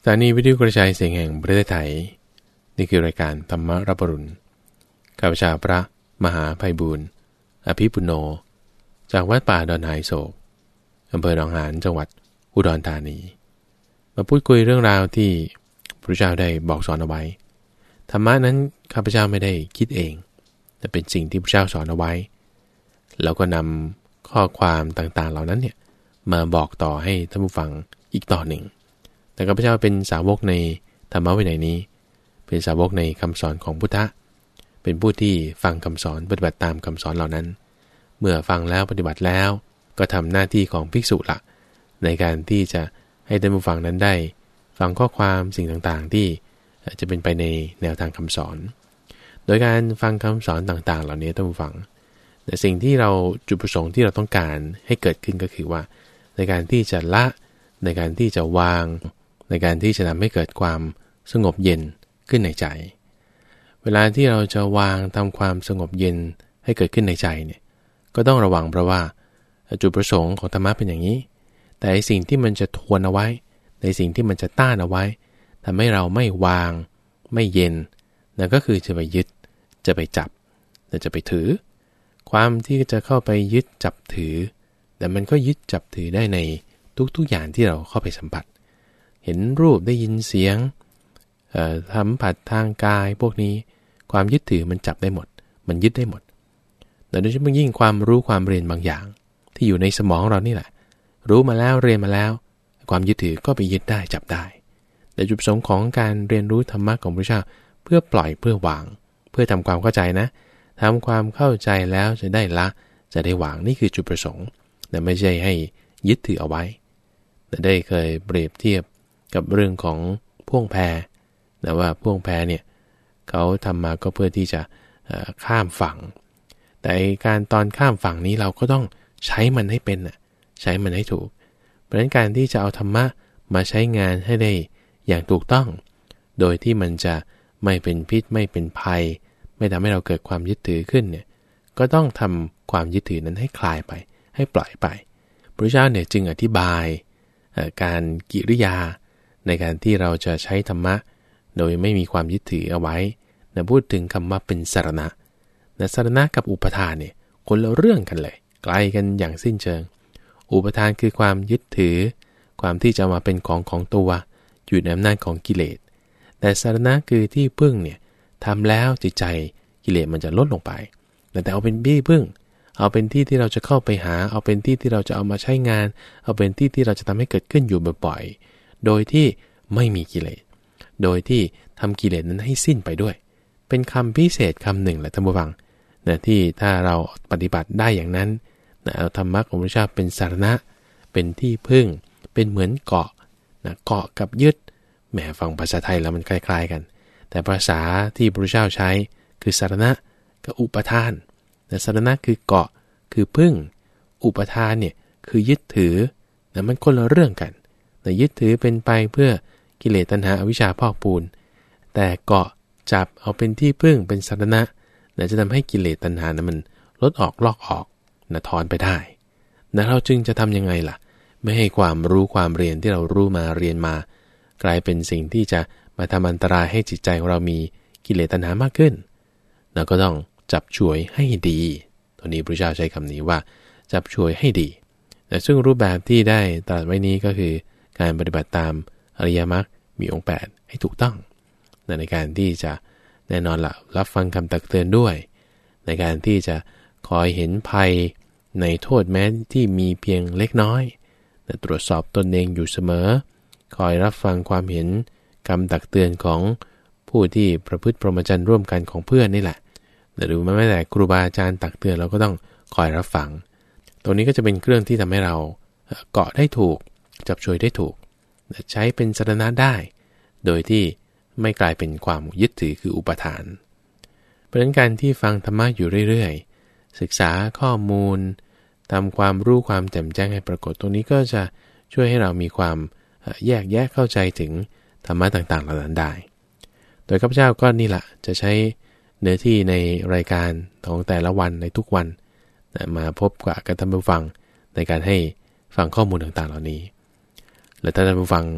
สถานีวิทยุกระจายเสียงแห่งประเทศไทยนี่คือรายการธรรมรับอรุณข้าพเจ้าพระมหาไพบูลย์อภิปุโนจากวัดป่าดอนหายโศกอำเภอหนองหานจังหวัดอุดรธานีมาพูดคุยเรื่องราวที่พระเจ้าได้บอกสอนเอาไว้ธรรมะนั้นข้าพเจ้าไม่ได้คิดเองแต่เป็นสิ่งที่พระเจ้าสอนเอาไว้แล้วก็นำข้อความต่างๆเหล่านั้นเนี่ยมาบอกต่อให้ท่านผู้ฟังอีกต่อหนึ่งแต่ข้าพเจ้าเป็นสาวกในธรรมะวินัยนี้เป็นสาวกในคำสอนของพุทธะเป็นผู้ที่ฟังคำสอนปฏิบัติตามคำสอนเหล่านั้นเมื่อฟังแล้วปฏิบัติแล้วก็ทำหน้าที่ของภิกษุละในการที่จะให้ท่านผู้ฟังนั้นได้ฟังข้อความสิ่งต่างๆที่จะเป็นไปในแนวทางคำสอนโดยการฟังคำสอนต่างๆเหล่านี้ท่านผู้ฟังแต่สิ่งที่เราจุดประสงค์ที่เราต้องการให้เกิดขึ้นก็คือว่าในการที่จะละในการที่จะวางในการที่จะทำให้เกิดความสงบเย็นขึ้นในใจเวลาที่เราจะวางทำความสงบเย็นให้เกิดขึ้นในใจเนี่ยก็ต้องระวังเพราะว่าจุดประสงค์ของธรรมะเป็นอย่างนี้แต่สิ่งที่มันจะทวนเอาไว้ในสิ่งที่มันจะต้านเอาไว้ทำให้เราไม่วางไม่เย็นนั่นก็คือจะไปยึดจะไปจับจะไปถือความที่จะเข้าไปยึดจับถือแต่มันก็ยึดจับถือได้ในทุกๆอย่างที่เราเข้าไปสัมผัสเห็นรูปได้ยินเสียงสัมผัสทางกายพวกนี้ความยึดถือมันจับได้หมดมันยึดได้หมดแต่โดยเฉพาะยิ่งความรู้ความเรียนบางอย่างที่อยู่ในสมองเรานี่แหละรู้มาแล้วเรียนมาแล้วความยึดถือก็ไปยึดได้จับได้แต่จุดประสงค์ของการเรียนรู้ธรรมะของพระเจ้าเพื่อปล่อยเพื่อวางเพื่อทำความเข้าใจนะทำความเข้าใจแล้วจะได้ละจะได้วางนี่คือจุดประสงค์แต่ไม่ใช่ให้ยึดถือเอาไว้แต่ได้เคยเปรียบเทียบกับเรื่องของพ่วงแพแต่ว่าพ่วงแพเนี่ยเขาทำมาก็เพื่อที่จะข้ามฝั่งแต่การตอนข้ามฝั่งนี้เราก็ต้องใช้มันให้เป็นใช้มันให้ถูกเพราะฉะนั้นการที่จะเอาธรรมะมาใช้งานให้ได้อย่างถูกต้องโดยที่มันจะไม่เป็นพิษไม่เป็นภัยไม่ทำให้เราเกิดความยึดถือขึ้นเนี่ยก็ต้องทำความยึดถือนั้นให้คลายไปให้ปล่อยไปพระเจ้าเนี่ยจึงอธิบายการกิริยาในการที่เราจะใช้ธรรมะโดยไม่มีความยึดถือเอาไว้นะพูดถึงคำว่าเป็นสรณะนะสรณะกับอุปทานเนี่ยคนละเรื่องกันเลยไกลกันอย่างสิ้นเชิงอุปทานคือความยึดถือความที่จะมาเป็นของตัวอยู่ในอำนาจของกิเลสแต่สรณะคือที่พึ่งเนี่ยทำแล้วจิตใจกิเลสมันจะลดลงไปแต่เอาเป็นที่พึ่งเอาเป็นที่ที่เราจะเข้าไปหาเอาเป็นที่ที่เราจะเอามาใช้งานเอาเป็นที่ที่เราจะทำให้เกิดขึ้นอยู่บ่อยๆโดยที่ไม่มีกิเลสโดยที่ทำกิเลสนั้นให้สิ้นไปด้วยเป็นคำพิเศษคำหนึ่งแหละท่านผู้ฟังนะที่ถ้าเราปฏิบัติได้อย่างนั้นนะเอาธรรมะของพระเจ้าเป็นสรณะเป็นที่พึ่งเป็นเหมือนเกาะนะเกาะกับยึดแหมฟังภาษาไทยแล้วมันคล้ายๆกันแต่ภาษาที่พระเจ้าใช้คือสรณะกับอุปทานแต่สรณะคือเกาะคือพึ่งอุปทานเนี่ยคือยึดถือแต่มันคนละเรื่องกันแต่ยึดถือเป็นไปเพื่อกิเลสตัณหาอวิชชาพอกพูนแต่เกาะจับเอาเป็นที่พึ่งเป็นสรณะจะทำให้กิเลสตัณหานั้นมันลดออกลอกออกถอนไปได้แล้วเราจึงจะทำยังไงล่ะไม่ให้ความรู้ความเรียนที่เรารู้มาเรียนมากลายเป็นสิ่งที่จะมาทำอันตรายให้จิตใจของเรามีกิเลสตัณหามากขึ้นเราก็ต้องจับฉวยให้ดีตัวนี้พระเจ้าใช้คำนี้ว่าจับฉวยให้ดีแต่ซึ่งรูปแบบที่ได้ตรัสไว้นี้ก็คือการปฏิบัติตามอริยมรรคมีองค์8ให้ถูกต้องในการที่จะแน่นอนละรับฟังคำตักเตือนด้วยในการที่จะคอยเห็นภัยในโทษแม้ที่มีเพียงเล็กน้อยตรวจสอบตนเองอยู่เสมอคอยรับฟังความเห็นคำตักเตือนของผู้ที่ประพฤติพรหมจรรย์ร่วมกันของเพื่อนนี่แหละหรือแม้แต่ครูบาอาจารย์ตักเตือนเราก็ต้องคอยรับฟังตรงนี้ก็จะเป็นเครื่องที่ทำให้เราเกาะได้ถูกจับฉวยได้ถูกใช้เป็นสรณะได้โดยที่ไม่กลายเป็นความยึดถือคืออุปทานเพราะฉะนั้นการที่ฟังธรรมะอยู่เรื่อยๆศึกษาข้อมูลทำความรู้ความแจ่มแจ้งให้ปรากฏตรงนี้ก็จะช่วยให้เรามีความแยกแยะเข้าใจถึงธรรมะต่างๆเหล่านั้นได้โดยข้าพเจ้าก็นี่แหละจะใช้เนื้อที่ในรายการของแต่ละวันในทุกวันมาพบกับท่านผู้ฟังในการให้ฟังข้อมูลต่างๆเหล่านี้และถ้าท่านผู้ฟัง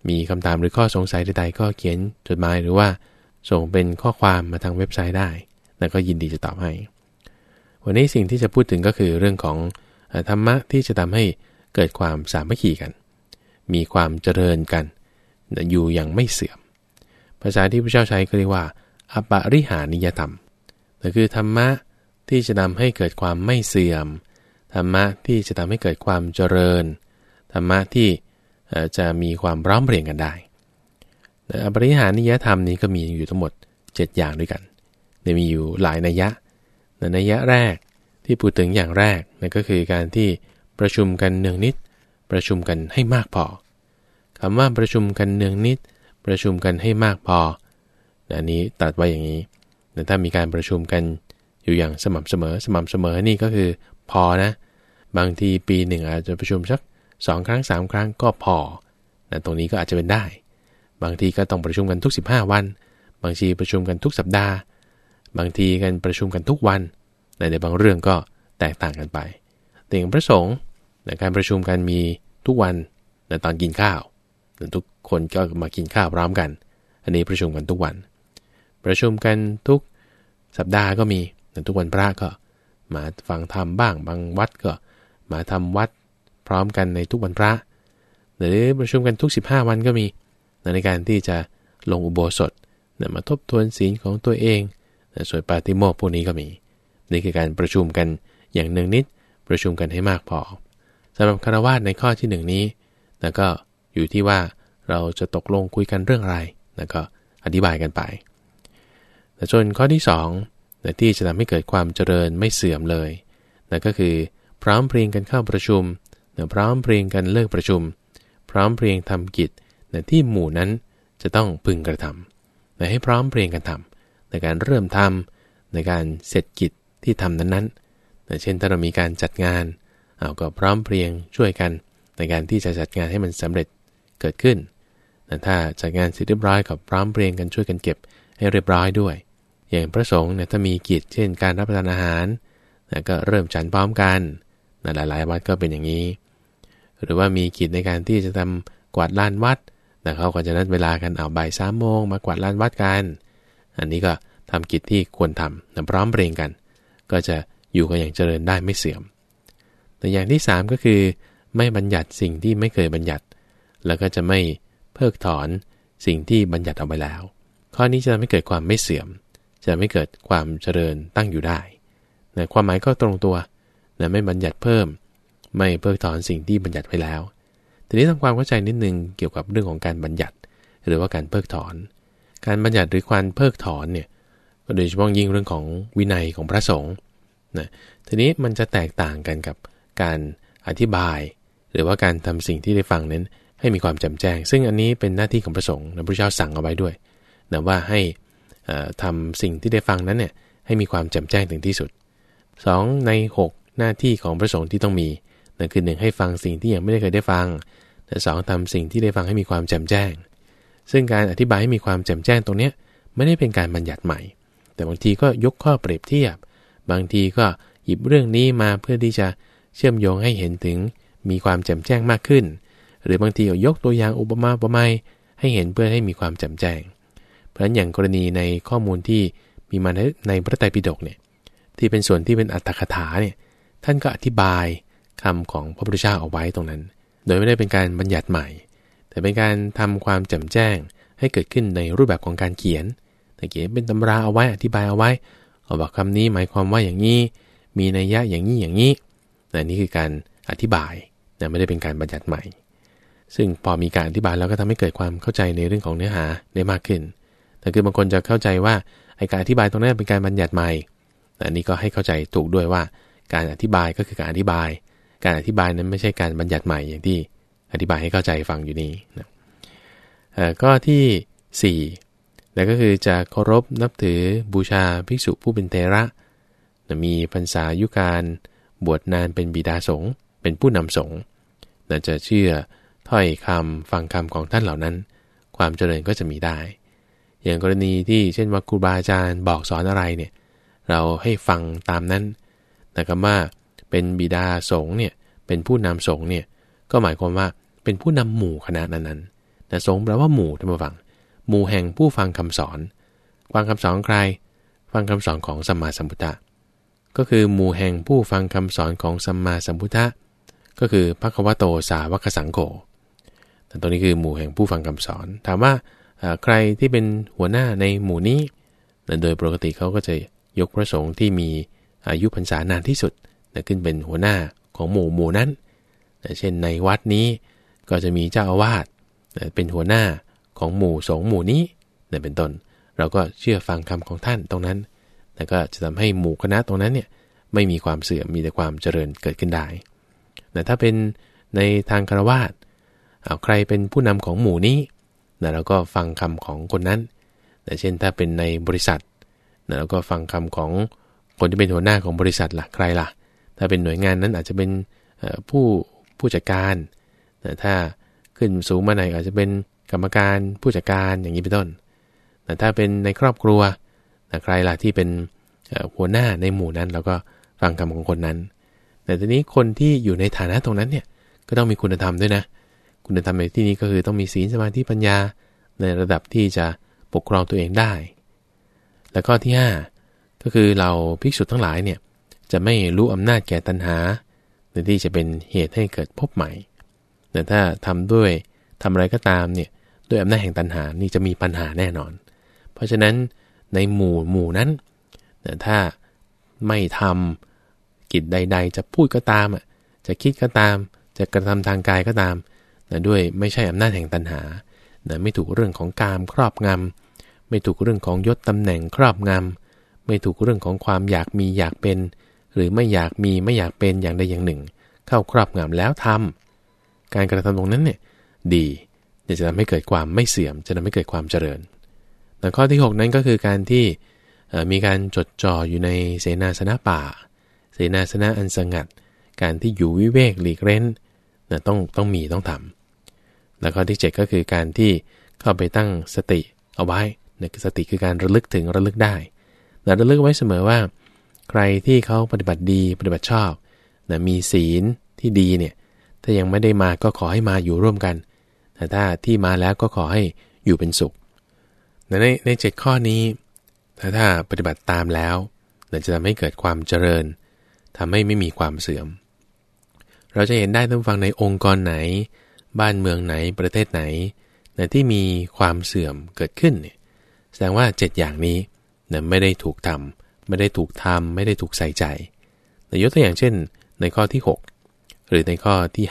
มีคำถามหรือข้อสงสัยใดๆก็เขียนจดหมายหรือว่าส่งเป็นข้อความมาทางเว็บไซต์ได้แล้วก็ยินดีจะตอบให้วันนี้สิ่งที่จะพูดถึงก็คือเรื่องของธรรมะที่จะทำให้เกิดความสามัคคีกันมีความเจริญกันอยู่อย่างไม่เสื่อมภาษาที่พระเจ้าใช้ก็เรียกว่าอปริหานิยธรรมนั่นคือธรรมะที่จะทำให้เกิดความไม่เสื่อมธรรมะที่จะทำให้เกิดความเจริญธรรมะที่จะมีความพร้อมเพรียงกันได้อปริหานิยธรรมนี้ก็มีอยู่ทั้งหมด7อย่างด้วยกันมีอยู่หลายนัยยะนัยยะแรกที่พูดถึงอย่างแรกนั่นก็คือการที่ประชุมกันเนืองนิดประชุมกันให้มากพอคำว่าประชุมกันเนืองนิดประชุมกันให้มากพออันนี้ตัดไว้อย่างนี้แต่ถ้ามีการประชุมกันอยู่อย่างสม่ำเสมอนี่ก็คือพอนะบางทีปีหนึ่งอาจจะประชุมสัก2 ครั้ง 3 ครั้งก็พอตรงนี้ก็อาจจะเป็นได้บางทีก็ต้องประชุมกันทุก15 วันบางทีประชุมกันทุกสัปดาห์บางทีกันประชุมกันทุกวันในบางเรื่องก็แตกต่างกันไปแต่อย่างพระสงฆ์การประชุมกันมีทุกวันในตอนกินข้าวทุกคนก็มากินข้าวพร้อมกันอันนี้ประชุมกันทุกวันประชุมกันทุกสัปดาห์ก็มีทุกวันพระก็มาฟังธรรมบ้างบางวัดก็มาทำวัดพร้อมกันในทุกวันพระหรือประชุมกันทุก15 วันก็มีในการที่จะลงอุโบสถมาทบทวนศีลของตัวเองสวดปาติโมกข์พวกนี้ก็มีนี่คือการประชุมกันอย่างเนืองนิดประชุมกันให้มากพอสำหรับฆราวาสในข้อที่1นี้แล้วก็อยู่ที่ว่าเราจะตกลงคุยกันเรื่องอะไรแล้วก็อธิบายกันไปแต่ส่วนข้อที่2ที่จะทำให้เกิดความเจริญไม่เสื่อมเลยนั่นก็คือพร้อมเพรียงกันเข้าประชุมพร้อมเพรียงกันเลิกประชุมพร้อมเพรียงทำกิจที่หมู่นั้นจะต้องพึงกระทำให้พร้อมเพรียงกันทำในการเริ่มทำในการเสร็จกิจที่ทำนั้นๆเช่นถ้าเรามีการจัดงานเราก็พร้อมเพรียงช่วยกันในการที่จะจัดงานให้มันสำเร็จเกิดขึ้นแต่ถ้าจัดงานเสร็จเรียบร้อยก็พร้อมเพรียงกันช่วยกันเก็บให้เรียบร้อยด้วยอย่างพระสงฆ์ถ้ามีกิจเช่นการรับประทานอาหารก็เริ่มฉันพร้อมกันหลายๆวัดก็เป็นอย่างนี้หรือว่ามีกิจในการที่จะทำกวาดลานวัดเขาก็จะนัดเวลากันบ่าย3 โมงมากวาดลานวัดกันอันนี้ก็ทำกิจที่ควรทำพร้อมเพรียงกันก็จะอยู่กันอย่างเจริญได้ไม่เสื่อมแต่อย่างที่3ก็คือไม่บัญญัติสิ่งที่ไม่เคยบัญญัติแล้วก็จะไม่เพิกถอนสิ่งที่บัญญัติเอาไว้แล้วข้อนี้จะทำให้เกิดความไม่เสื่อมจะไม่เกิดความเจริญตั้งอยู่ได้ความหมายก็ตรงตัวไม่บัญญัติเพิ่มไม่เพิกถอนสิ่งที่บัญญัติไว้แล้วทีนี้ทำความเข้าใจนิดนึงเกี่ยวกับเรื่องของการบัญญัติหรือว่าการเพิกถอนการบัญญัติหรือการเพิกถอนเนี่ยก็โดยเฉพาะยิ่งเรื่องของวินัยของพระสงฆ์ทีนี้มันจะแตกต่างกันกับการอธิบายหรือว่าการทำสิ่งที่ได้ฟังนั้นให้มีความแจ่มแจ้งซึ่งอันนี้เป็นหน้าที่ของพระสงฆ์พระพุทธเจ้าสั่งเอาไว้ด้วยว่าให้ทำสิ่งที่ได้ฟังนั้นเนี่ยให้มีความแจ่มแจ้งถึงที่สุด2 ใน 6หน้าที่ของพระสงฆ์ที่ต้องมีนั่นคือ1ให้ฟังสิ่งที่ยังไม่ได้เคยได้ฟังแต่2ทำสิ่งที่ได้ฟังให้มีความแจ่มแจ้งซึ่งการอธิบายให้มีความแจ่มแจ้งตรงนี้ไม่ได้เป็นการบัญญัติใหม่แต่บางทีก็ยกข้อเปรียบเทียบบางทีก็หยิบเรื่องนี้มาเพื่อที่จะเชื่อมโยงให้เห็นถึงมีความแจ่มแจ้งมากขึ้นหรือบางทีก็ยกตัวอย่างอุปมาอุปไมยให้เห็นเพื่อให้มีความแจ่มแจ้งเพราะฉะนั้นอย่างกรณีในข้อมูลที่มีมาในพระไตรปิฎกเนี่ยที่เป็นส่วนที่เป็นอรรถกถาเนี่ยท่านก็อธิบายคำของพระพุทธเจ้าเอาไว้ตรงนั้นโดยไม่ได้เป็นการบัญญัติใหม่แต่เป็นการทำความแจ่มแจ้งให้เกิดขึ้นในรูปแบบของการเขียนแต่เขียนเป็นตำราเอาไว้อธิบายเอาไว้บอกคำนี้หมายความว่าอย่างนี้มีนัยยะอย่างนี้อย่างนี้นี่คือการอธิบายไม่ได้เป็นการบัญญัติใหม่ซึ่งพอมีการอธิบายแล้วก็ทำให้เกิดความเข้าใจในเรื่องของเนื้อหาได้มากขึ้นแต่คือบางคนจะเข้าใจว่าการอธิบายตรงนั้นเป็นการบัญญัติใหม่อันนี้ก็ให้เข้าใจถูกด้วยว่าการอธิบายก็คือการอธิบายการอธิบายนั้นไม่ใช่การบัญญัติใหม่อย่างที่อธิบายให้เข้าใจฟังอยู่นี้นะก็ที่4แล้วก็คือจะเคารพนับถือบูชาภิกษุผู้เป็นเถระมีพรรษายุการบวชนานเป็นบิดาสงฆ์เป็นผู้นำสงฆ์จะเชื่อถ้อยคำฟังคำของท่านเหล่านั้นความเจริญก็จะมีได้อย่างกรณีที่เช่นว่าครูบาอาจารย์บอกสอนอะไรเนี่ยเราให้ฟังตามนั้นแต่คำว่าเป็นบิดาสงฆ์เนี่ยเป็นผู้นำสงฆ์เนี่ยก็หมายความว่าเป็นผู้นำหมู่คณะนั้นแต่สงฆ์แปลว่าหมู่ท่านผู้ฟังหมู่แห่งผู้ฟังคำสอนฟังคำสอนใครฟังคำสอนของสัมมาสัมพุทธะก็คือหมู่แห่งผู้ฟังคำสอนของสัมมาสัมพุทธะก็คือภควโตสาวกสังโฆแต่ตรงนี้คือหมู่แห่งผู้ฟังคำสอนถามว่าใครที่เป็นหัวหน้าในหมู่นี้โดยปกติเขาก็จะยกพระสงฆ์ที่มีอายุพรรษานานที่สุดขึ้นเป็นหัวหน้าของหมู่นั้นเช่นในวัดนี้ก็จะมีเจ้าอาวาสเป็นหัวหน้าของหมู่สงฆ์หมู่นี้เป็นต้นเราก็เชื่อฟังคำของท่านตรงนั้นแล้วก็จะทำให้หมู่คณะตรงนั้นเนี่ยไม่มีความเสื่อมมีแต่ความเจริญเกิดขึ้นได้แต่ถ้าเป็นในทางฆราวาสใครเป็นผู้นำของหมู่นี้เราก็ฟังคำของคนนั้นเช่นถ้าเป็นในบริษัทเราก็ฟังคำของคนที่เป็นหัวหน้าของบริษัทล่ะใครล่ะถ้าเป็นหน่วยงานนั้นอาจจะเป็นผู้จัดการถ้าขึ้นสูงมาหน่อยอาจจะเป็นกรรมการผู้จัดการอย่างนี้เป็นต้นแต่ถ้าเป็นในครอบครัวใครล่ะที่เป็นหัวหน้าในหมู่นั้นเราก็ฟังคำของคนนั้นแต่ทีนี้คนที่อยู่ในฐานะตรงนั้นเนี่ยก็ต้องมีคุณธรรมด้วยนะคุณธรรมในที่นี้ก็คือต้องมีศีลสมาธิปัญญาในระดับที่จะปกครองตัวเองได้แล้วก็ที่5ก็คือเราภิกษุทั้งหลายเนี่ยจะไม่รู้อำนาจแก่ตัณหาในที่จะเป็นเหตุให้เกิดภพใหม่แต่ถ้าทำอะไรก็ตามเนี่ยด้วยอำนาจแห่งตัณหานี่จะมีปัญหาแน่นอนเพราะฉะนั้นในหมู่นั้นถ้าไม่ทำกิจใดๆจะพูดก็ตามจะคิดก็ตามจะกระทำทางกายก็ตามด้วยไม่ใช่อำนาจแห่งตัณหาไม่ถูกเรื่องของกามครอบงำไม่ถูกเรื่องของยศตำแหน่งครอบงำไม่ถูกเรื่องของความอยากมีอยากเป็นหรือไม่อยากมีไม่อยากเป็นอย่างใดอย่างหนึ่งเข้าครอบงำแล้วทำการกระทำตรงนั้นเนี่ยดีจะทำให้เกิดความไม่เสื่อมจะทำให้เกิดความเจริญแต่ข้อที่6นั้นก็คือการที่มีการจดจ่ออยู่ในเสนาสนะป่าเสนาสนะอันสงัดการที่อยู่วิเวกหลีกเร้นต้องทำแล้วข้อที่7ก็คือการที่เข้าไปตั้งสติเอาไว้สติคือการระลึกถึงระลึกได้ระลึกไว้เสมอว่าใครที่เขาปฏิบัติดีปฏิบัติชอบมีศีลที่ดีเนี่ยถ้ายังไม่ได้มาก็ขอให้มาอยู่ร่วมกันแต่ถ้าที่มาแล้วก็ขอให้อยู่เป็นสุขใน7ข้อนี้ถ้าปฏิบัติตามแล้วจะทำให้เกิดความเจริญทำให้ไม่มีความเสื่อมเราจะเห็นได้ท่านฟังในองค์กรไหนบ้านเมืองไหนประเทศไหนที่มีความเสื่อมเกิดขึ้นเนี่ยแสดงว่า7อย่างนี้ไม่ได้ถูกทำไม่ได้ถูกใส่ใจยกตัวอย่างเช่นในข้อที่6หรือในข้อที่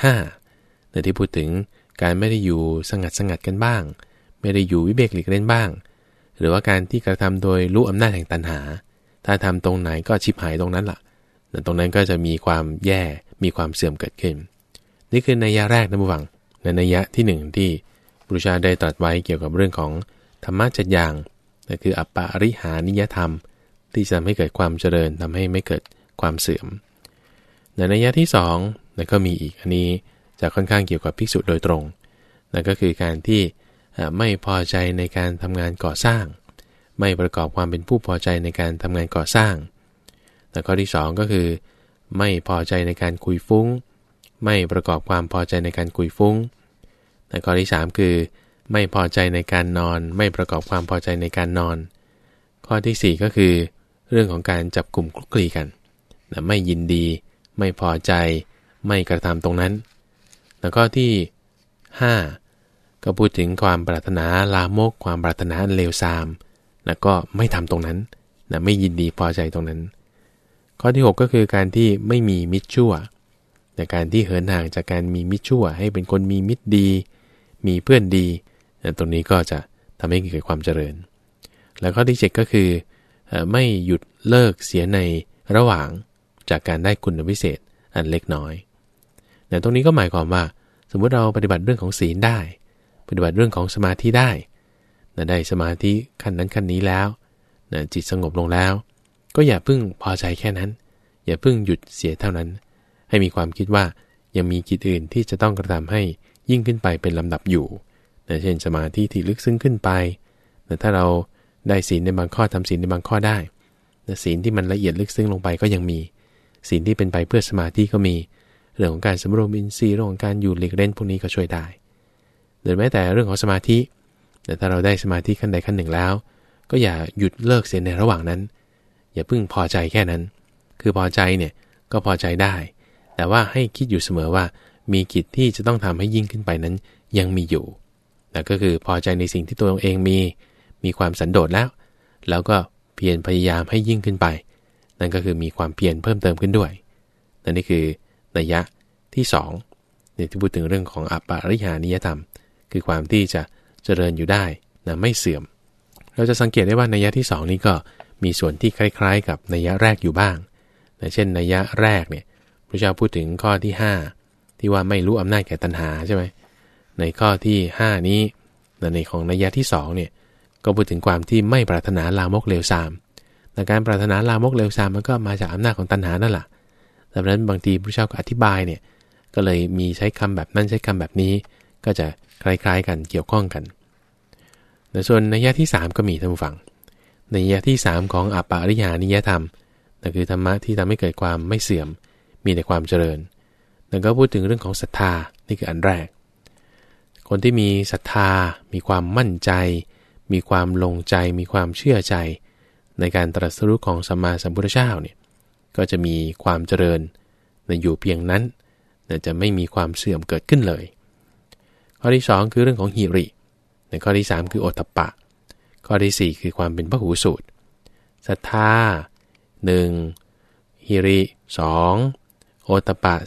5ที่พูดถึงการไม่ได้อยู่สงัดกันบ้างไม่ได้อยู่วิเวกหลีกเล่นบ้างหรือว่าการที่กระทำโดยรู้อำนาจแห่งตัณหาถ้าทำตรงไหนก็ชิบหายตรงนั้นล่ะตรงนั้นก็จะมีความแย่มีความเสื่อมเกิดขึ้นนี่คือนัยยะแรกนะผู้ฟังในนัยยะที่1ที่พระพุทธเจ้าได้ตรัสไว้เกี่ยวกับเรื่องของธรรมะ7อย่างนั่นคืออัปปาริหานิยธรรมที่จะทำให้เกิดความเจริญทำให้ไม่เกิดความเสื่อมในนัยยะที่2ก็มีอีกอันนี้จะค่อนข้างเกี่ยวกับภิกษุโดยตรงนั่นก็คือการที่ไม่พอใจในการทำงานก่อสร้างไม่ประกอบความเป็นผู้พอใจในการทำงานก่อสร้างแล้วข้อที่2ก็คือไม่พอใจในการคุยฟุ้งไม่ประกอบความพอใจในการคุยฟุ้งและข้อที่3คือไม่พอใจในการนอนไม่ประกอบความพอใจในการนอนข้อที่4ก็คือเรื่องของการจับกลุ่มคลุกคลีกันไม่ยินดีไม่พอใจไม่กระทำตรงนั้นแล้วก็ที่5ก็พูดถึงความปรารถนาลามกความปรารถนาเลวทรามแล้วก็ไม่ทำตรงนั้นไม่ยินดีพอใจตรงนั้นข้อที่6ก็คือการที่ไม่มีมิตรชั่วแต่การที่เหินห่างจากการมีมิตรชั่วให้เป็นคนมีมิตรดีมีเพื่อนดีตรงนี้ก็จะทำให้เกิดความเจริญแล้วข้อที่7ก็คือไม่หยุดเลิกเสียในระหว่างจากการได้คุณวิเศษอันเล็กน้อยแต่ตรงนี้ก็หมายความว่าสมมุติเราปฏิบัติเรื่องของศีลได้ปฏิบัติเรื่องของสมาธิได้สมาธิขั้นนั้นขั้นนี้แล้วจิตสงบลงแล้วก็อย่าเพิ่งพอใจแค่นั้นอย่าเพิ่งหยุดเสียเท่านั้นให้มีความคิดว่ายังมีกิจอื่นที่จะต้องกระทำให้ยิ่งขึ้นไปเป็นลำดับอยู่เช่นสมาธิที่ลึกซึ้งขึ้นไปแต่ถ้าเราได้ศีลในบางข้อทำศีลในบางข้อได้แต่ศีลที่มันละเอียดลึกซึ้งลงไปก็ยังมีศีลที่เป็นไปเพื่อสมาธิก็มีเรื่องของการสำรวมอินทรีย์เรื่องของการอยู่หลีกเล่นพวกนี้ก็ช่วยได้หรือแม้แต่เรื่องของสมาธิแต่ถ้าเราได้สมาธิขั้นใดขั้นหนึ่งแล้วก็อย่าหยุดเลิกเสียในระหว่างนั้นอย่าเพิ่งพอใจแค่นั้นคือพอใจเนี่ยก็พอใจได้แต่ว่าให้คิดอยู่เสมอว่ามีกิจที่จะต้องทำให้ยิ่งขึ้นไปนั้นยังมีอยู่นั่นก็คือพอใจในสิ่งที่ตัวเองมีความสันโดษแล้วก็เพียรพยายามให้ยิ่งขึ้นไปนั่นก็คือมีความเพียรเพิ่มเติมขึ้นด้วยนี่คือนัยยะที่2เนี่ยที่พูดถึงเรื่องของอปริหานิยธรรมคือความที่จะเจริญอยู่ได้นะไม่เสื่อมเราจะสังเกตได้ว่านัยยะที่2นี้ก็มีส่วนที่คล้ายๆกับนัยยะแรกอยู่บ้างนะเช่นนัยยะแรกเนี่ยพระเจ้าพูดถึงข้อที่5ที่ว่าไม่รู้อำนาจแก่ตัณหาใช่ไหมในข้อที่5นี้ในของนัยยะที่2เนี่ยก็พูดถึงความที่ไม่ปรารถนาลามกเลวทรามแต่การปรารถนาลามกเลวทรามมันก็มาจากอำนาจของตัณหานั่นแหละดังนั้นบางทีพระเจ้าก็อธิบายเนี่ยก็เลยมีใช้คำแบบนั้นใช้คำแบบนี้ก็จะคล้ายๆกันเกี่ยวข้องกันในส่วนนัยยะที่3ก็มีท่านผู้ฟังนัยยะที่3ของอปริหานิยธรรมนั่นคือธรรมะที่ทำให้เกิดความไม่เสื่อมมีแต่ความเจริญนั่นก็พูดถึงเรื่องของศรัทธานี่คืออันแรกคนที่มีศรัทธามีความมั่นใจมีความลงใจมีความเชื่อใจในการตรัสรู้ของสัมมาสัมพุทธเจ้าเนี่ยก็จะมีความเจริญอยู่เพียงนั้นจะไม่มีความเสื่อมเกิดขึ้นเลยข้อที่2คือเรื่องของหิริในข้อที่3คือโอตตัปปะข้อที่4คือความเป็นพหูสูตรศรัทธา1หิริ2โอตตัปปะ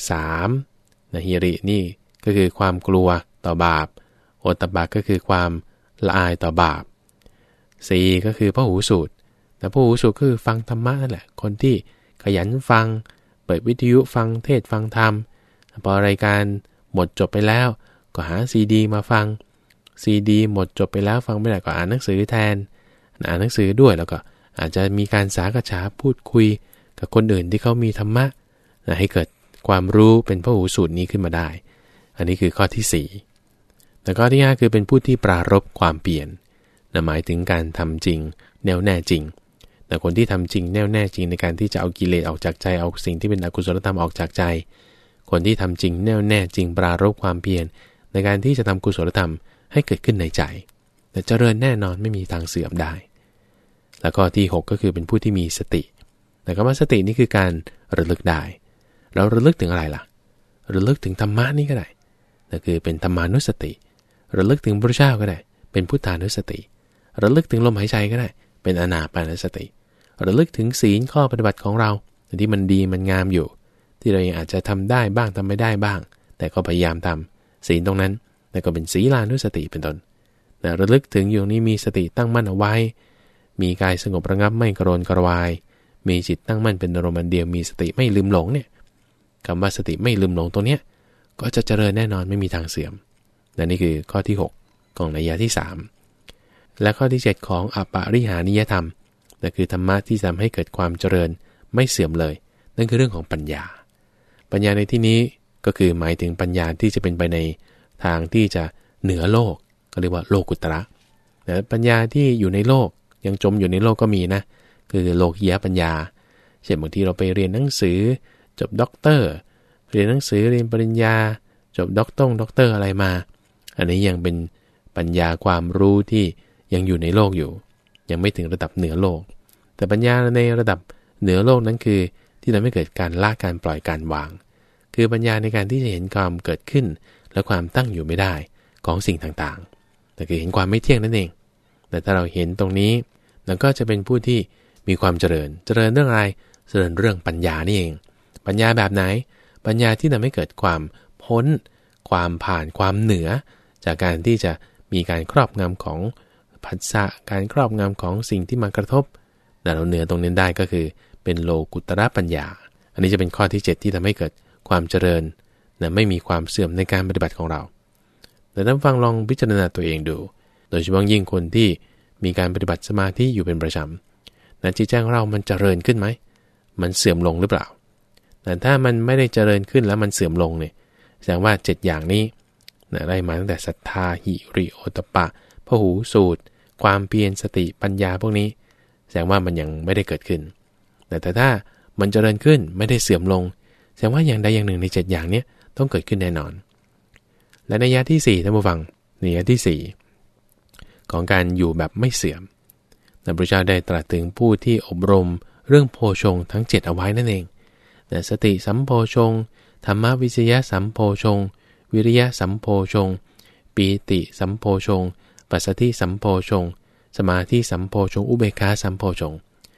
3นะหิรินี่ก็คือความกลัวต่อบาปโอตตัปปะก็คือความละอายต่อบาป4ก็คือพหูสูตรแต่พหูสูตรคือฟังธรรมะนั่นแหละคนที่ขยันฟังเปิดวิทยุฟังเทศฟังธรรมพอรายการหมดจบไปแล้วก็หาซีดีมาฟังซีดีหมดจบไปแล้วฟังไม่ได้ก็อ่านหนังสือแทนอ่านหนังสือด้วยแล้วก็อาจจะมีการสากฉาพูดคุยกับคนอื่นที่เขามีธรรมะให้เกิดความรู้เป็นพหูสูตรนี้ขึ้นมาได้อันนี้คือข้อที่4แต่ข้อที่5คือเป็นผู้ที่ปรารภความเปลี่ยนหมายถึงการทำจริงแน่วแน่จริงแต่คนที่ทำจริงแน่วแน่จริงในการที่จะเอากิเลสออกจากใจเอาสิ่งที่เป็นอกุศลธรรมออกจากใจคนที่ทำจริงแน่วแน่จริงปรารภความเพียรในการที่จะทำกุศลธรรมให้เกิดขึ้นในใจแต่เจริญแน่นอนไม่มีทางเสื่อมได้แล้วก็ที่6ก็คือเป็นผู้ที่มีสติแต่คำว่าสตินี่คือการระลึกได้เราระลึกถึงอะไรล่ะระลึกถึงธรรมะนี่ก็ได้นั่นคือเป็นธรรมานุสติระลึกถึงพระเจ้าก็ได้เป็นพุทธานุสติระลึกถึงลมหายใจก็ได้เป็นอานาปานสติระลึกถึงศีลข้อปฏิบัติของเราที่มันดีมันงามอยู่ที่เรายังอาจจะทำได้บ้างทำไม่ได้บ้างแต่ก็พยายามทำศีลตรงนั้นนั่นก็เป็นศีลานุสติเป็นต้นแต่ระลึกถึงอยู่นี้มีสติตั้งมั่นเอาไว้มีกายสงบระงับไม่กระโรนกระวายมีจิตตั้งมั่นเป็นอารมณ์เดียวมีสติไม่ลืมหลงเนี่ยคำว่าสติไม่ลืมหลงตัวเนี้ยก็จะเจริญแน่นอนไม่มีทางเสื่อมและนี่คือข้อที่6ของนัยยะที่3และข้อที่7ของอปริหานิยธรรมนั่นคือธรรมะที่ทำให้เกิดความเจริญไม่เสื่อมเลยนั่นคือเรื่องของปัญญาปัญญาในที่นี้ก็คือหมายถึงปัญญาที่จะเป็นไปในทางที่จะเหนือโลกก็เรียกว่าโลกุตระแต่ปัญญาที่อยู่ในโลกยังจมอยู่ในโลกก็มีนะคือโลกียปัญญาเช่นบางทีเราไปเรียนหนังสือจบด็อกเตอร์เรียนหนังสือเรียนปริญญาจบด็อกเตอร์อะไรมาอันนี้ยังเป็นปัญญาความรู้ที่ยังอยู่ในโลกอยู่ยังไม่ถึงระดับเหนือโลกแต่ปัญญาในระดับเหนือโลกนั้นคือที่ทำให้เกิดการละการปล่อยการวางคือปัญญาในการที่จะเห็นความเกิดขึ้นและความตั้งอยู่ไม่ได้ของสิ่งต่างๆแต่คือเห็นความไม่เที่ยงนั่นเองแต่ถ้าเราเห็นตรงนี้เราก็จะเป็นผู้ที่มีความเจริญเรื่องอะไรเจริญเรื่องปัญญานี่เองปัญญาแบบไหนปัญญาที่ทำให้เกิดความพ้นความผ่านความเหนือจากการที่จะมีการครอบงำของผัสสะการครอบงำของสิ่งที่มากระทบแต่เราเหนือตรงนี้ได้ก็คือเป็นโลกุตระปัญญาอันนี้จะเป็นข้อที่7ที่ทำให้เกิดความเจริญไม่มีความเสื่อมในการปฏิบัติของเราแต่ท่านฟังลองพิจารณาตัวเองดูโดยเฉพาะยิ่งคนที่มีการปฏิบัติสมาธิอยู่เป็นประจำจิตใจของเรามันเจริญขึ้นไหมมันเสื่อมลงหรือเปล่าแต่ถ้ามันไม่ได้เจริญขึ้นแล้วมันเสื่อมลงเนี่ยแสดงว่า7อย่างนี้ได้มาตั้งแต่ศรัทธาหิริโอตตัปปะพหูสูตรความเพียรสติปัญญาพวกนี้แสดงว่ามันยังไม่ได้เกิดขึ้นแต่ถ้ามันเจริญขึ้นไม่ได้เสื่อมลงแสดงว่าอย่างใดอย่างหนึ่งใน7อย่างนี้ต้องเกิดขึ้นแน่นอนและนัยยะที่4ท่านผู้ฟังในนัยที่ 4ของการอยู่แบบไม่เสื่อมพระพุทธเจ้าได้ตรัสถึงผู้ที่อบรมเรื่องโพชงทั้ง7เอาไว้นั่นเองสติสัมโพชงธรรมวิจยะสัมโพชงวิริยะสัมโพชงปีติสัมโพชงปัสสติสัมโพชงสมาธิสัมโพชงอุเบกขาสัมโพชง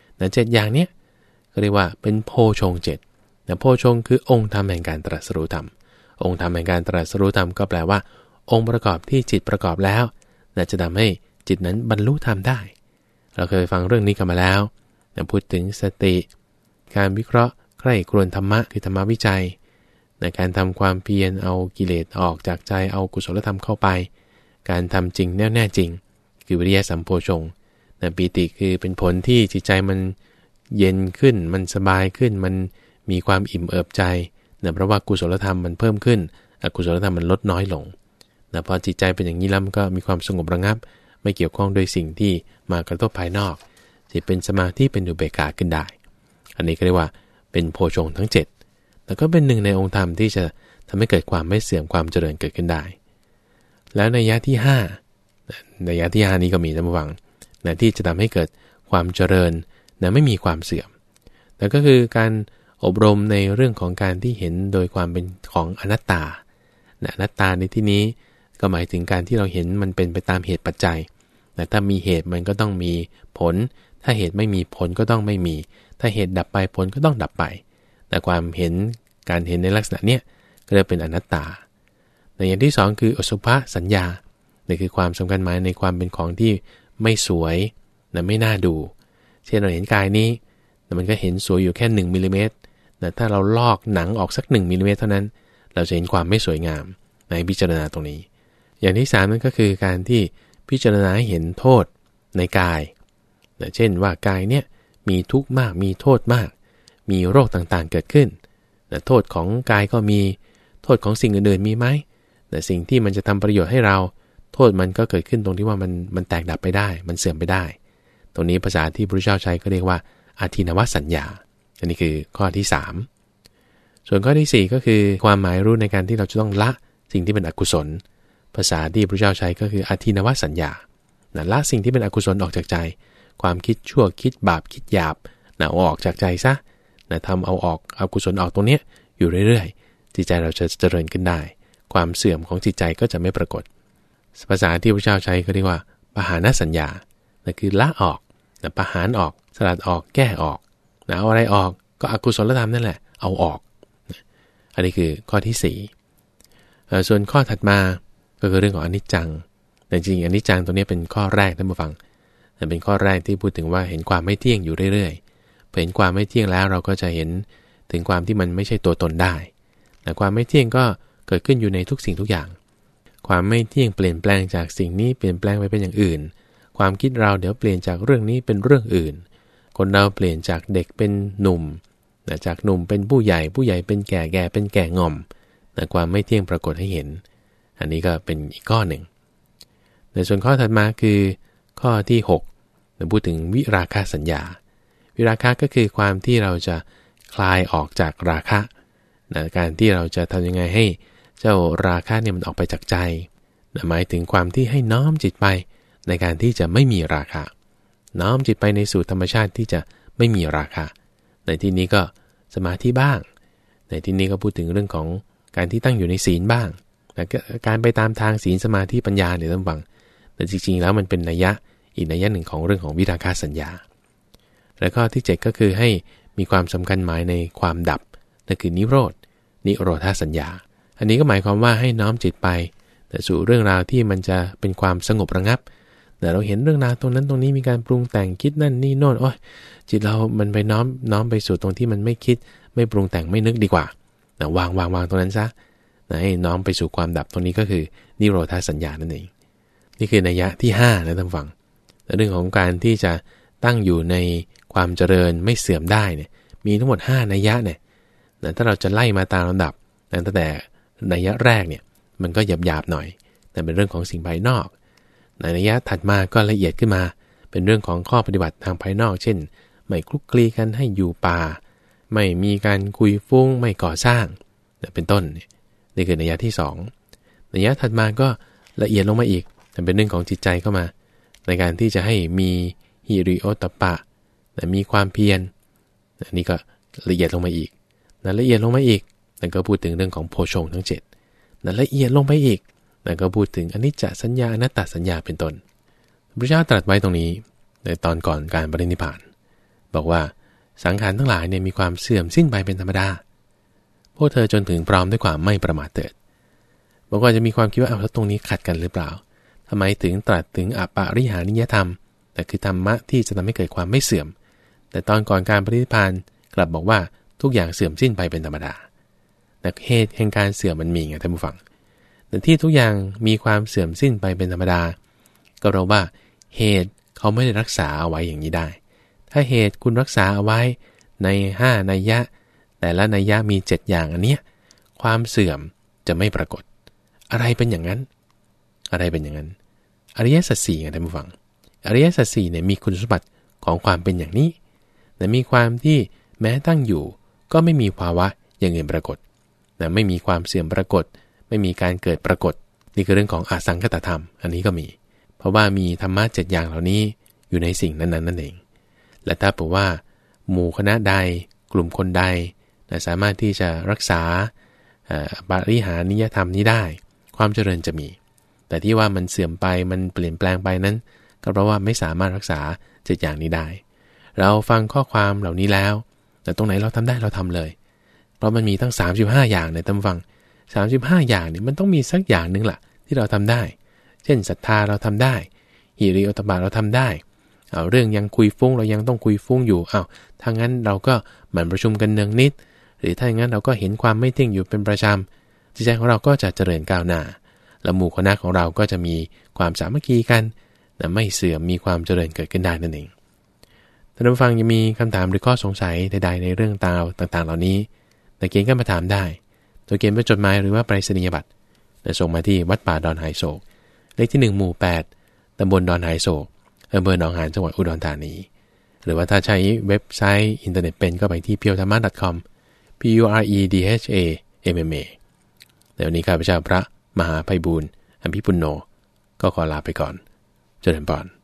7อย่างเนี้ยก็เรียกว่าเป็นโพชง7โพชงคือองค์ธรรมแห่งการตรัสรู้ธรรมองค์ธรรมแห่งการตรัสรู้ธรรมก็แปลว่าองค์ประกอบที่จิตประกอบแล้วจะทำให้จิตนั้นบรรลุธรรมได้เราเคยฟังเรื่องนี้กันมาแล้วพูดถึงสติการวิเคราะห์ใคร่ครวญธรรมะคือธรรมวิจัยในการทำความเพียรเอากิเลสออกจากใจเอากุศลธรรมเข้าไปการทำจริงแน่จริงคือวิริยะสัมโพชงปีติคือเป็นผลที่จิตใจมันเย็นขึ้นมันสบายขึ้นมันมีความอิ่มเอิบใจเพราะว่ากุศลธรรมมันเพิ่มขึ้นอกุศลธรรมมันลดน้อยลงพอจิตใจเป็นอย่างนี้แล้วมันก็มีความสงบระงับไม่เกี่ยวข้องโดยสิ่งที่มากระทบภายนอกจิตเป็นสมาธิเป็นอุเบกขาขึ้นได้อันนี้ก็เรียกว่าเป็นโพชงทั้ง7แล้วก็เป็นหนึ่งในองค์ธรรมที่จะทำให้เกิดความไม่เสื่อมความเจริญเกิดขึ้นได้แล้วนัยยะที่5นัยยะที่5นี้ก็มีท่านผู้ฟังที่จะทำให้เกิดความเจริญไม่มีความเสื่อมแต่ก็คือการอบรมในเรื่องของการที่เห็นโดยความเป็นของอนัตตาอนัตตาในที่นี้ก็หมายถึงการที่เราเห็นมันเป็นไปตามเหตุปัจจัยถ้ามีเหตุมันก็ต้องมีผลถ้าเหตุไม่มีผลก็ต้องไม่มีถ้าเหตุดับไปผลก็ต้องดับไปแต่ความเห็นการเห็นในลักษณะเนี้ยก็เรียกเป็นอนัตตาในอย่างที่2คืออสุภสัญญานี่คือความสำคัญหมายในความเป็นของที่ไม่สวยไม่น่าดูเช่นเราเห็นกายนี้มันก็เห็นสวยอยู่แค่1มิลลิเมตรแต่ถ้าเราลอกหนังออกสัก1มิลลิเมตรเท่านั้นเราจะเห็นความไม่สวยงามในพิจารณาตรงนี้อย่างที่3นั่นก็คือการที่พิจารณาให้เห็นโทษในกายเช่นว่ากายเนี่ยมีทุกข์มากมีโทษมากมีโรคต่างๆเกิดขึ้นโทษของกายก็มีโทษของสิ่งอื่นๆมีไหมแต่สิ่งที่มันจะทำประโยชน์ให้เราโทษมันก็เกิดขึ้นตรงที่ว่ามันแตกดับไปได้มันเสื่อมไปได้ตรงนี้ภาษาที่พระพุทธเจ้าใช้ก็เรียกว่าอาทินวสัญญาอันนี้คือข้อที่3ส่วนข้อที่4ก็คือความหมายรู้ในการที่เราจะต้องละสิ่งที่เป็นอกุศลภาษาที่พระพุทธเจ้าใช้ก็คืออาทินวสัญญาละสิ่งที่เป็นอกุศลออกจากใจความคิดชั่วคิดบาปคิดหยาบเอาออกจากใจซะทำเอาออกเอากุศลออกตรงนี้อยู่เรื่อยๆจิตใจเราจะเจริญขึ้นได้ความเสื่อมของจิตใจก็จะไม่ปรากฏภาษาที่พระเจ้าใช้ก็เรียกว่าปหานสัญญานั่นคือละออกปหานออกสลัดออกแก้ออกเอาอะไรออกก็อกุศลธรรมนั่นแหละเอาออกอันนี้คือข้อที่4ส่วนข้อถัดมาก็คือเรื่องของอนิจจังแต่จริงอนิจจังตัวนี้เป็นข้อแรกท่านผู้ฟังแต่เป็นข้อแรกที่พูดถึงว่าเห็นความไม่เที่ยงอยู่เรื่อยๆเห็นความไม่เที่ยงแล้วเราก็จะเห็นถึงความที่มันไม่ใช่ตัวตนได้แต่ความไม่เที่ยงก็เกิดขึ้นอยู่ในทุกสิ่งทุกอย่างความไม่เที่ยงเปลี่ยนแปลงจากสิ่งนี้เปลี่ยนแปลงไปเป็นอย่างอื่นความคิดเราเดี๋ยวเปลี่ยนจากเรื่องนี้เป็นเรื่องอื่นคนเราเปลี่ยนจากเด็กเป็นหนุ่มจากหนุ่มเป็นผู้ใหญ่ผู้ใหญ่เป็นแก่แก่เป็นแก่ง่อมแต่ความไม่เที่ยงปรากฏให้เห็นอันนี้ก็เป็นอีกข้อหนึ่งในส่วนข้อถัดมาคือข้อที่6เราพูดถึงวิราคะสัญญาวิราคะก็คือความที่เราจะคลายออกจากราคะการที่เราจะทำยังไงให้เจ้าราคะเนี่ยมันออกไปจากใจหมายถึงความที่ให้น้อมจิตไปในการที่จะไม่มีราคะน้อมจิตไปในสู่ธรรมชาติที่จะไม่มีราคะในที่นี้ก็สมาธิบ้างในที่นี้ก็พูดถึงเรื่องของการที่ตั้งอยู่ในศีลบ้างการไปตามทางศีลสมาธิปัญญาเนี่ยต้องฟังแต่จริงๆแล้วมันเป็นนัยยะอีกนัยยะหนึ่งของเรื่องของวิราคะสัญญาและข้อที่7ก็คือให้มีความสำคัญหมายในความดับนั่นคือนิโรธสัญญาอันนี้ก็หมายความว่าให้น้อมจิตไปแต่สู่เรื่องราวที่มันจะเป็นความสงบระงับแต่เราเห็นเรื่องราวตรงนั้นตรงนี้มีการปรุงแต่งคิดนั่นนี่โน่นจิตเรามันไปน้อมไปสู่ตรงที่มันไม่คิดไม่ปรุงแต่งไม่นึกดีกว่าวางตรงนั้นซะให้น้อมไปสู่ความดับตรงนี้ก็คือนิโรธาสัญญานั่นเองนี่คือนัยยะที่5นะท่านฟังแต่เรื่องของการที่จะตั้งอยู่ในความเจริญไม่เสื่อมได้เนี่ยมีทั้งหมด5นัยยะเนี่ยถ้าเราจะไล่มาตามลำดับตั้งแต่นัยยะแรกเนี่ยมันก็หยาบๆหน่อยแต่เป็นเรื่องของสิ่งภายนอกนัยยะถัดมาก็ละเอียดขึ้นมาเป็นเรื่องของข้อปฏิบัติทางภายนอกเช่นไม่คลุกคลีกันให้อยู่ป่าไม่มีการคุยฟุ้งไม่ก่อสร้างเป็นต้นนี่คือนัยยะที่2นัยยะถัดมาก็ละเอียดลงมาอีกแต่เป็นเรื่องของจิตใจเข้ามาในการที่จะให้มีหิริโอตตัปปะมีความเพียรอันนี้ก็ละเอียดลงมาอีกละเอียดลงมาอีกนั่นก็พูดถึงเรื่องของโพชฌงค์ทั้ง7ละเอียดลงไปอีกนั่นก็พูดถึงอนิจจสัญญาอนัตตสัญญาเป็นต้นพระพุทธเจ้าตรัสไว้ตรงนี้ในตอนก่อนการปรินิพพานบอกว่าสังขารทั้งหลายเนี่ยมีความเสื่อมสิ้นไปเป็นธรรมดาพวกเธอจนถึงพร้อมด้วยความไม่ประมาทเถิดบอกว่าจะมีความคิดว่าแล้วตรงนี้ขัดกันหรือเปล่าทำไมถึงตรัสถึงอปาริหานิยธรรมแต่คือธรรมะที่จะทำให้เกิดความไม่เสื่อมแต่ตอนก่อนการปรินิพพานกลับบอกว่าทุกอย่างเสื่อมสิ้นไปเป็นธรรมดาแต่เหตุแห่งการเสื่อมมันมีไงท่านผู้ฟังแต่ที่ทุกอย่างมีความเสื่อมสิ้นไปเป็นธรรมดาก็เราว่าเหตุเขาไม่ได้รักษาเอาไว้อย่างนี้ได้ถ้าเหตุคุณรักษาเอาไว้ใน5นัยยะแต่ละนัยยะมี7อย่างอันเนี้ยความเสื่อมจะไม่ปรากฏอะไรเป็นอย่างนั้นอะไรเป็นอย่างนั้นอริยสัจ4ไงท่านผู้ฟังอริยสัจ4เนี่ยมีคุณสมบัติของความเป็นอย่างนี้แต่มีความที่แม้ตั้งอยู่ก็ไม่มีภาวะอย่างอื่นปรากฏแต่ไม่มีความเสื่อมปรากฏไม่มีการเกิดปรากฏนี่คือเรื่องของอสังคตธรรมอันนี้ก็มีเพราะว่ามีธรรมะ7อย่างเหล่านี้อยู่ในสิ่งนั้นนั่นเองและถ้าบอกว่าหมู่คณะใดกลุ่มคนใดสามารถที่จะรักษาปริหานิยธรรมนี้ได้ความเจริญจะมีแต่ที่ว่ามันเสื่อมไปมันเปลี่ยนแปลงไปนั้นก็เพราะว่าไม่สามารถรักษา7อย่างนี้ได้เราฟังข้อความเหล่านี้แล้วแต่ตรงไหนเราทำได้เราทำเลยเพราะมันมีตั้ง35อย่างในตำฟัง35อย่างนี่มันต้องมีสักอย่างนึงล่ะที่เราทำได้เช่นศรัทธาเราทำได้หิริโอตตัปปะเราทำได้เรื่องยังคุยฟุ้งเรายังต้องคุยฟุ้งอยู่ถ้างั้นเราก็หมั่นประชุมกันเนืองนิดหรือถ้างั้นเราก็เห็นความไม่เที่ยงอยู่เป็นประจำจิตใจของเราก็จะเจริญก้าวหน้าและหมู่คณะของเราก็จะมีความสามัคคีกันแต่ไม่เสื่อมมีความเจริญเกิดขึ้นได้นั่นเองท่านผู้ฟังยังมีคำถามหรือข้อสงสัยใดๆในเรื่องต่างๆเหล่านี้เขียนกันมาถามได้โดยเขียนเป็นจดหมายหรือว่าไปรษณียบัตรส่งมาที่วัดป่าดอนหายโศกเลขที่1หมู่8ตำบลดอนหายโศกอำเภอหนองหานจังหวัดอุดรธานีหรือว่าถ้าใช้เว็บไซต์อินเทอร์เน็ตเป็นก็ไปที่ purethama.com puredhamma ในวันนี้ข้าพเจ้าพระมหาไพบูลย์อภิปุณโญก็ขอลาไปก่อนเจริญพร